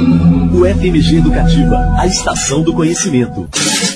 O FMG Educativa, a estação do conhecimento.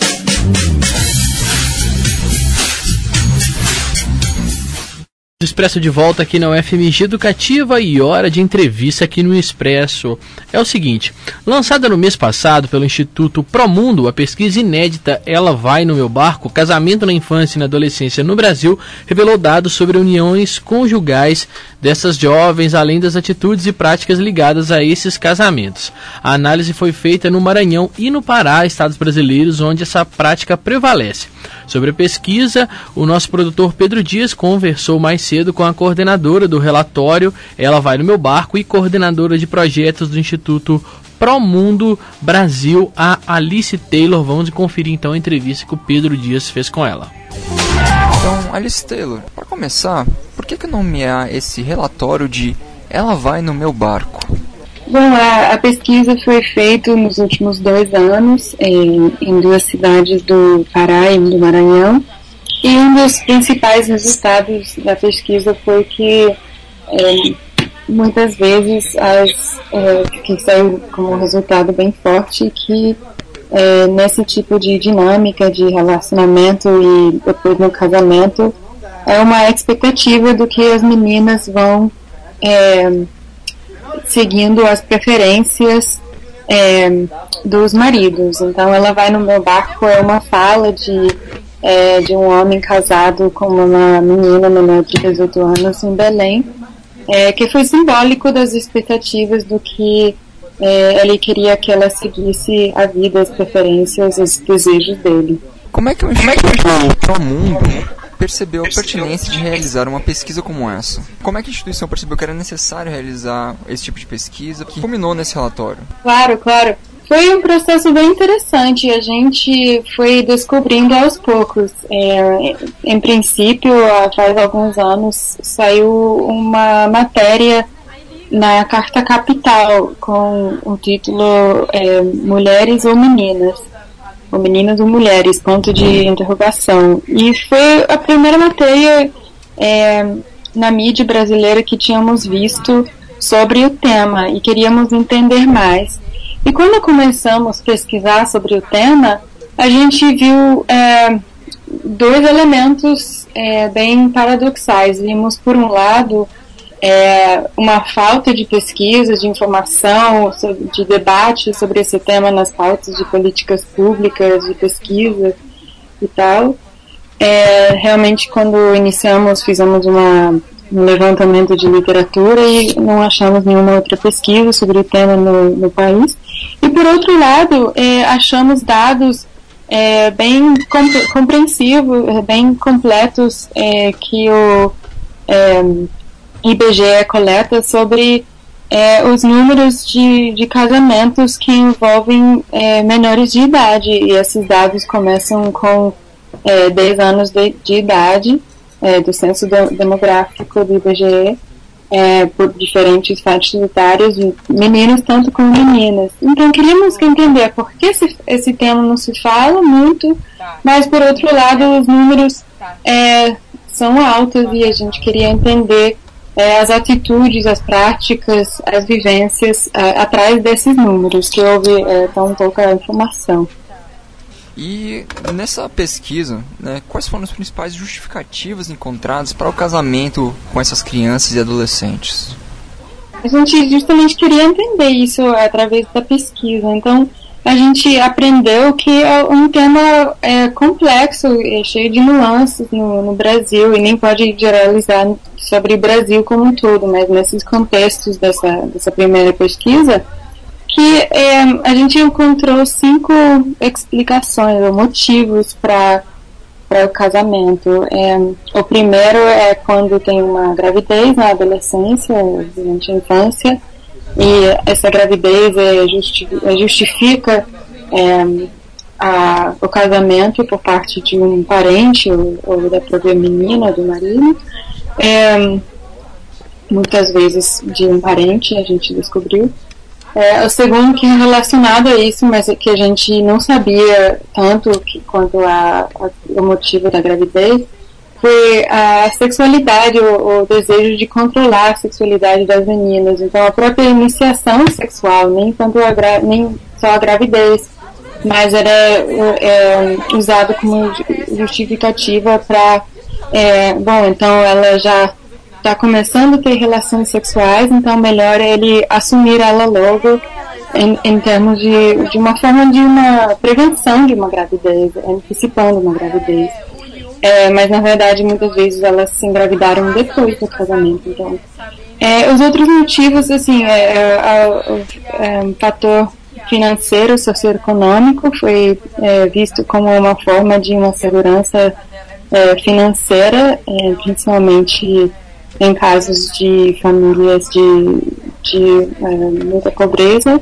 Expresso de volta aqui na UFMG Educativa e hora de entrevista aqui no Expresso. É o seguinte, lançada no mês passado pelo Instituto Promundo, a pesquisa inédita Ela Vai no Meu Barco, Casamento na Infância e na Adolescência no Brasil, revelou dados sobre uniões conjugais dessas jovens, além das atitudes e práticas ligadas a esses casamentos. A análise foi feita no Maranhão e no Pará, estados brasileiros, onde essa prática prevalece. Sobre a pesquisa, o nosso produtor Pedro Dias conversou mais cedo com a coordenadora do relatório Ela Vai no Meu Barco e coordenadora de projetos do Instituto Promundo Brasil, a Alice Taylor. Vamos conferir então a entrevista que o Pedro Dias fez com ela. Então, Alice Taylor, para começar, por que nomear esse relatório de Ela Vai no Meu Barco? Bom, a pesquisa foi feita nos últimos 2 anos em 2 cidades do Pará e do Maranhão, e um dos principais resultados da pesquisa foi que muitas vezes que saiu como um resultado bem forte que nesse tipo de dinâmica de relacionamento e depois no casamento é uma expectativa do que as meninas vão seguindo as preferências dos maridos. Então, Ela Vai no Meu Barco é uma fala de um homem casado com uma menina menor de 18 anos em Belém, que foi simbólico das expectativas do que ele queria que ela seguisse a vida, as preferências, os desejos dele. Como é que o Promundo percebeu a pertinência de realizar uma pesquisa como essa? Como é que a instituição percebeu que era necessário realizar esse tipo de pesquisa que culminou nesse relatório? Claro. Foi um processo bem interessante. A gente foi descobrindo aos poucos. Em princípio, faz alguns anos, saiu uma matéria na Carta Capital com o título Mulheres ou Meninas? Ou Meninas ou Mulheres, ponto de interrogação. E foi a primeira matéria na mídia brasileira que tínhamos visto sobre o tema e queríamos entender mais. E quando começamos a pesquisar sobre o tema, a gente viu 2 elementos bem paradoxais. Vimos, por um lado, uma falta de pesquisa, de informação, de debate sobre esse tema nas pautas de políticas públicas, de pesquisa e tal. Realmente, quando iniciamos, fizemos um levantamento de literatura e não achamos nenhuma outra pesquisa sobre o tema no país. E, por outro lado, achamos dados bem compreensivos, bem completos, que o IBGE coleta sobre os números de casamentos que envolvem menores de idade, e esses dados começam com 10 anos de idade, do censo demográfico do IBGE, por diferentes faixas etárias, de meninos tanto como meninas. Então queríamos entender por que esse tema não se fala muito, mas por outro lado os números são altos e a gente queria entender as atitudes, as práticas, as vivências atrás desses números, que houve tão pouca informação. E nessa pesquisa, quais foram as principais justificativas encontradas para o casamento com essas crianças e adolescentes? A gente justamente queria entender isso através da pesquisa. Então, a gente aprendeu que é um tema complexo, cheio de nuances no Brasil, e nem pode generalizar sobre o Brasil como um todo, mas nesses contextos dessa primeira pesquisa, que a gente encontrou 5 explicações ou motivos para o casamento. O primeiro é quando tem uma gravidez na adolescência, durante a infância, e essa gravidez justifica o casamento por parte de um parente ou da própria menina, do marido. Muitas vezes de um parente, a gente descobriu. O segundo, que é relacionado a isso, mas que a gente não sabia tanto quanto o motivo da gravidez, foi a sexualidade, o desejo de controlar a sexualidade das meninas. Então, a própria iniciação sexual, nem só a gravidez, mas era usado como justificativa para, então ela já está começando a ter relações sexuais, então melhor ele assumir ela logo em termos de uma forma de uma prevenção de uma gravidez, antecipando uma gravidez. Mas na verdade muitas vezes elas se engravidaram depois do casamento. Então, os outros motivos, assim, o fator financeiro, socioeconômico foi visto como uma forma de uma segurança financeira, principalmente em casos de famílias de muita pobreza.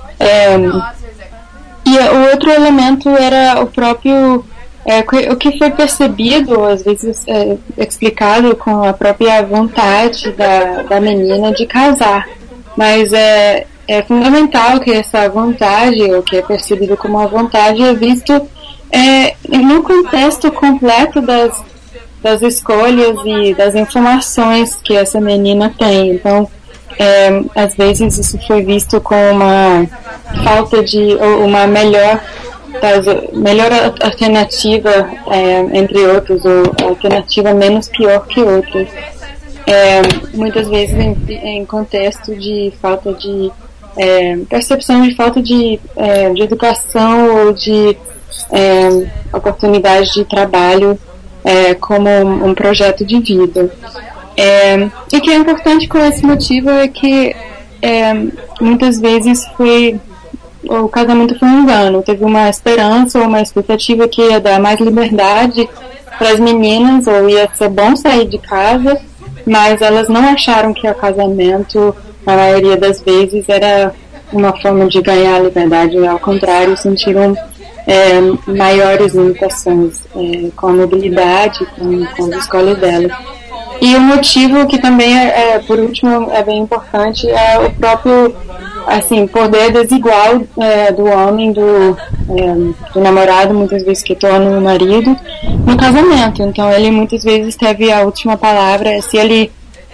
E o outro elemento era o próprio o que foi percebido, às vezes explicado com a própria vontade da menina de casar, mas é fundamental que essa vontade, o que é percebido como uma vontade, é visto no contexto completo das escolhas e das informações que essa menina tem. Então, às vezes isso foi visto como uma falta de, ou uma melhor alternativa entre outros, ou alternativa menos pior que outras. Muitas vezes em contexto de falta de percepção de falta de educação ou de oportunidade de trabalho como um projeto de vida. E o que é importante com esse motivo é que muitas vezes o casamento foi um engano. Teve uma esperança ou uma expectativa que ia dar mais liberdade para as meninas, ou ia ser bom sair de casa, mas elas não acharam que o casamento, na maioria das vezes, era uma forma de ganhar liberdade. Ao contrário, sentiram maiores limitações com a mobilidade, com as escolhas delas. E o motivo que também, por último, é bem importante, é o próprio poder desigual do homem, do namorado, muitas vezes que torna o marido, no casamento. Então ele muitas vezes teve a última palavra. Se ele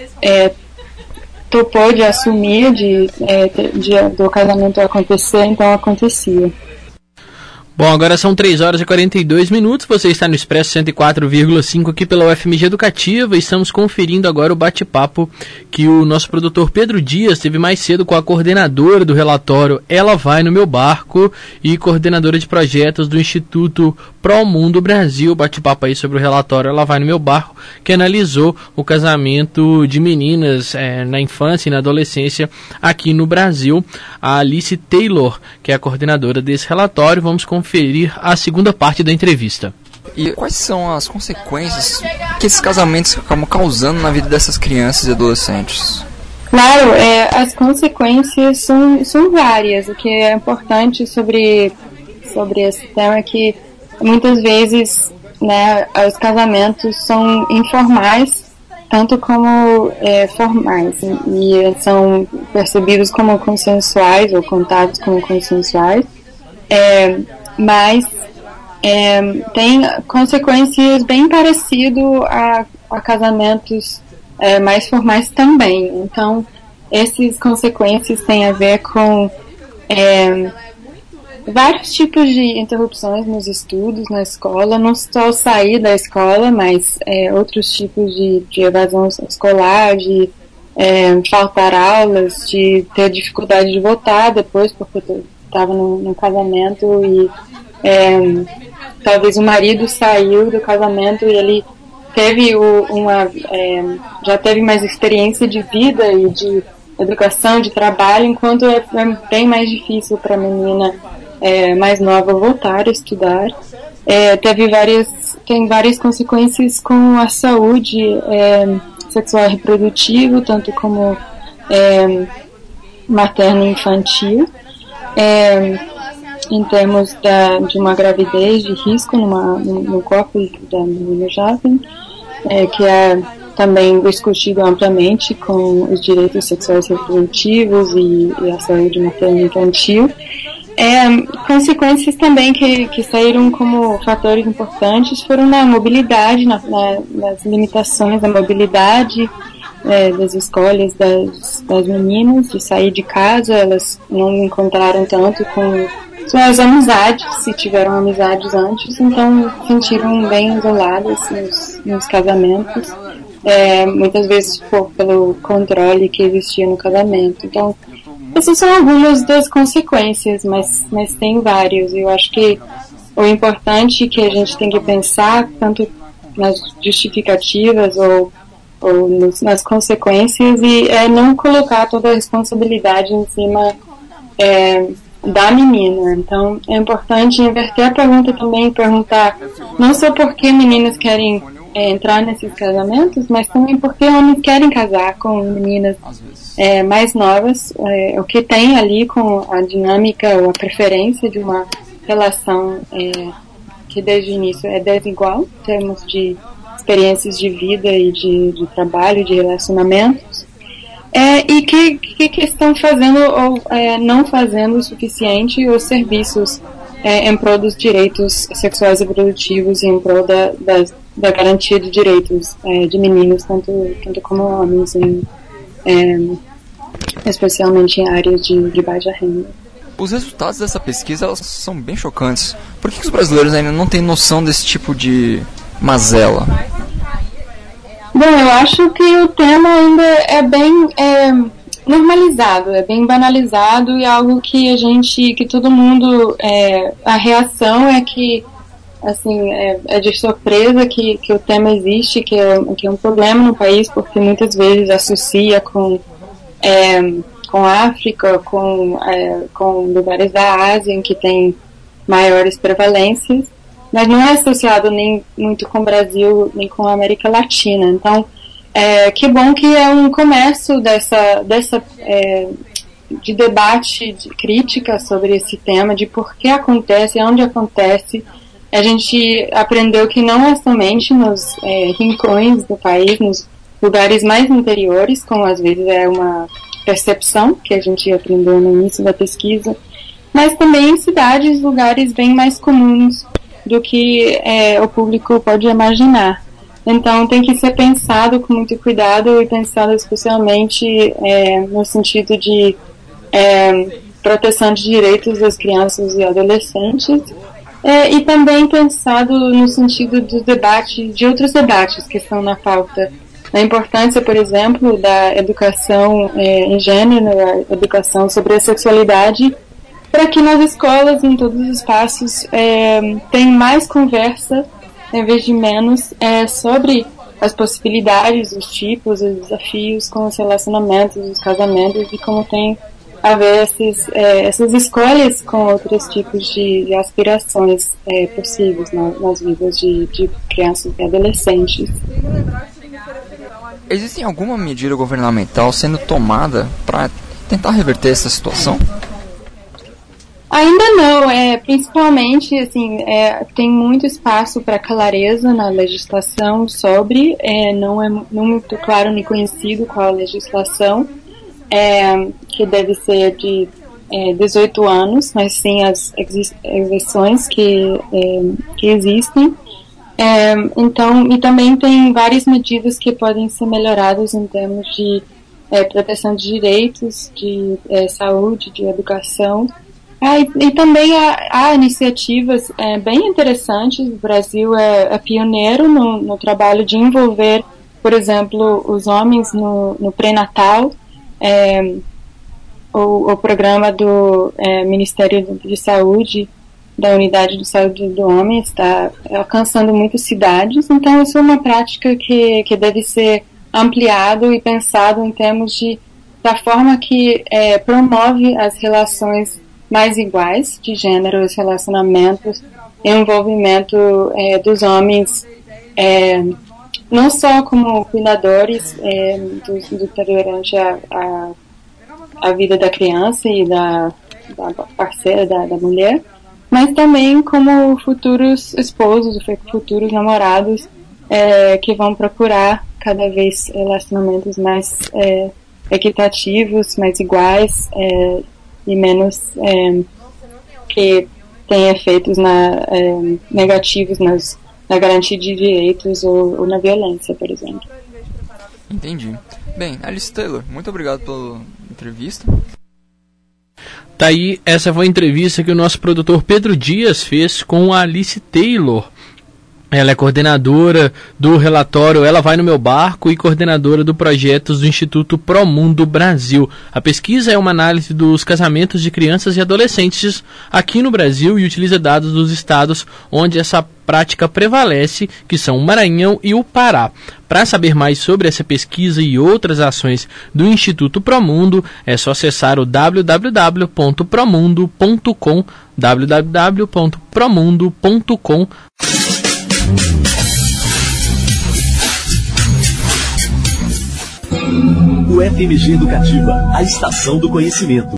topou de assumir do casamento acontecer, então acontecia. Bom, agora são 3 horas e 42 minutos, você está no Expresso 104,5 aqui pela UFMG Educativa, e estamos conferindo agora o bate-papo que o nosso produtor Pedro Dias teve mais cedo com a coordenadora do relatório Ela Vai no Meu Barco e coordenadora de projetos do Instituto Promundo Brasil. Bate-papo aí sobre o relatório Ela Vai no Meu Barco, que analisou o casamento de meninas na infância e na adolescência aqui no Brasil. A Alice Taylor, que é a coordenadora desse relatório, vamos conferir a segunda parte da entrevista. E quais são as consequências que esses casamentos acabam causando na vida dessas crianças e adolescentes? Claro, as consequências são várias. O que é importante sobre esse tema é que muitas vezes, né, os casamentos são informais, tanto como formais, e são percebidos como consensuais ou contados como consensuais. Mas tem consequências bem parecidas a casamentos mais formais também. Então, essas consequências têm a ver com vários tipos de interrupções nos estudos, na escola, não só sair da escola, mas outros tipos de evasão escolar, de faltar aulas, de ter dificuldade de voltar depois, porque estava no casamento e talvez o marido saiu do casamento e ele teve já teve mais experiência de vida e de educação, de trabalho, enquanto é bem mais difícil para a menina mais nova voltar a estudar. Tem várias consequências com a saúde sexual e reprodutiva, tanto como materno e infantil. Em termos de uma gravidez de risco no corpo da menina jovem, que é também discutido amplamente com os direitos sexuais e reprodutivos e a saúde materna e infantil. Consequências também que saíram como fatores importantes foram na mobilidade, nas limitações da mobilidade, das escolhas das meninas de sair de casa. Elas não encontraram tanto com suas amizades, se tiveram amizades antes, então sentiram bem isoladas nos casamentos, muitas vezes pelo controle que existia no casamento. Então, essas são algumas das consequências, mas tem vários. Eu acho que o importante que a gente tem que pensar, tanto nas justificativas ou nas consequências, e não colocar toda a responsabilidade em cima da menina. Então, é importante inverter a pergunta também e perguntar não só por que meninas querem entrar nesses casamentos, mas também porque homens querem casar com meninas mais novas, o que tem ali com a dinâmica ou a preferência de uma relação que desde o início é desigual em termos de experiências de vida e de trabalho, de relacionamentos, e que estão fazendo ou não fazendo o suficiente os serviços em prol dos direitos sexuais e reprodutivos e em prol da garantia de direitos de meninos, tanto como homens, especialmente em áreas de baixa renda. Os resultados dessa pesquisa elas são bem chocantes. Por que os brasileiros ainda não têm noção desse tipo de mazela? Bom, eu acho que o tema ainda é bem normalizado, é bem banalizado, e algo que todo mundo, a reação é que, assim, é de surpresa que o tema existe, que é um problema no país, porque muitas vezes associa com África, com lugares da Ásia em que tem maiores prevalências, mas não é associado nem muito com o Brasil, nem com a América Latina. Então, que bom que é um começo de debate, de crítica sobre esse tema, de por que acontece, onde acontece. A gente aprendeu que não é somente nos rincões do país, nos lugares mais interiores, como às vezes é uma percepção que a gente aprendeu no início da pesquisa, mas também em cidades, lugares bem mais comuns do que o público pode imaginar. Então tem que ser pensado com muito cuidado e pensado especialmente no sentido de proteção de direitos das crianças e adolescentes, e também pensado no sentido do debate, de outros debates que estão na pauta. A importância, por exemplo, da educação em gênero, a educação sobre a sexualidade, para que nas escolas, em todos os espaços, tenha mais conversa, em vez de menos, sobre as possibilidades, os tipos, os desafios com os relacionamentos, os casamentos, e como tem a ver essas escolhas com outros tipos de aspirações possíveis nas vidas de crianças e adolescentes. Existe alguma medida governamental sendo tomada para tentar reverter essa situação? Ainda não, principalmente, assim, tem muito espaço para clareza na legislação sobre, não é muito claro nem conhecido qual a legislação, que deve ser de 18 anos, mas sim as exceções que existem. Então, e também tem várias medidas que podem ser melhoradas em termos de proteção de direitos, de saúde, de educação. E também há iniciativas bem interessantes. O Brasil é pioneiro no trabalho de envolver, por exemplo, os homens no pré-natal. O programa do Ministério de Saúde, da Unidade de Saúde do Homem, está alcançando muitas cidades. Então, isso é uma prática que deve ser ampliado e pensado em termos da forma que promove as relações mais iguais de gênero, os relacionamentos e o envolvimento dos homens, não só como cuidadores durante a vida da criança e da parceira, da mulher, mas também como futuros esposos, futuros namorados que vão procurar cada vez relacionamentos mais equitativos, mais iguais, e menos que tem efeitos negativos na garantia de direitos ou na violência, por exemplo. Entendi. Bem, Alice Taylor, muito obrigado pela entrevista. Tá aí, essa foi a entrevista que o nosso produtor Pedro Dias fez com a Alice Taylor. Ela é coordenadora do relatório Ela Vai no Meu Barco e coordenadora do projeto do Instituto Promundo Brasil. A pesquisa é uma análise dos casamentos de crianças e adolescentes aqui no Brasil e utiliza dados dos estados onde essa prática prevalece, que são o Maranhão e o Pará. Para saber mais sobre essa pesquisa e outras ações do Instituto Promundo, é só acessar o www.promundo.com, www.promundo.com. O FMG Educativa, a estação do conhecimento.